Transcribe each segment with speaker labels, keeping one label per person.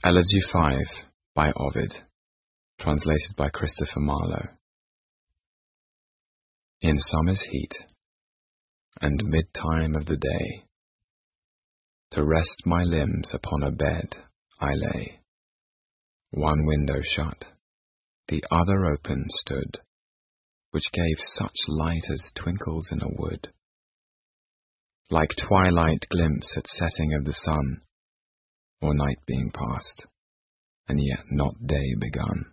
Speaker 1: Elegy 5 by Ovid, translated by Christopher Marlowe. In summer's heat, and mid-time of the day, to rest my limbs upon a bed I lay. One window shut, the other open stood, which gave such light as twinkles in a wood. Like twilight glimpse at setting of the sun, or night being past, and yet not day begun.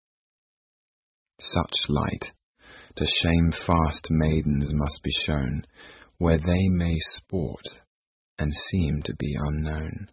Speaker 1: Such light to shamefast maidens must be shown, where they may sport and seem to be unknown.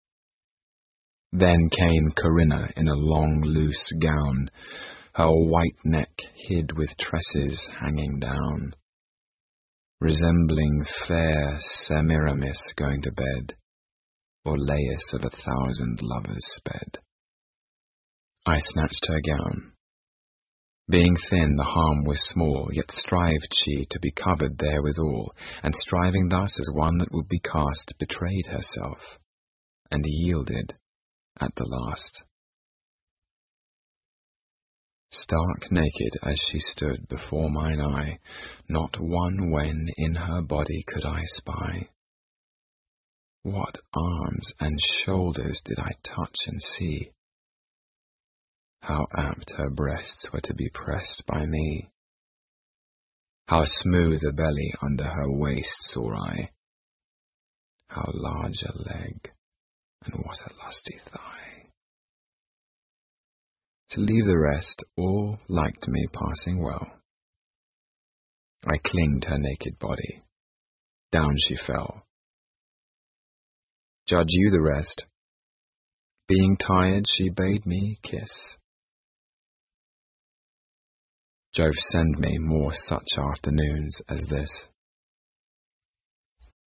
Speaker 1: Then came Corinna in a long loose gown, her white neck hid with tresses hanging down, resembling fair Semiramis going to bed, or Lais of 1,000 lovers sped. I snatched her gown. Being thin, the harm was small, yet strived she to be covered therewithal, and striving thus as one that would be cast, betrayed herself, and yielded at the last. Stark naked as she stood before mine eye, not one wen in her body could I spy. What arms and shoulders did I touch and see! How apt her breasts were to be pressed by me! How smooth a belly under her waist saw I! How large a leg, and what a lusty thigh! To leave the rest, all liked me passing well. I clinged her naked body. Down she fell. Judge you the rest. Being tired, she bade me kiss. Jove send me more such afternoons as this.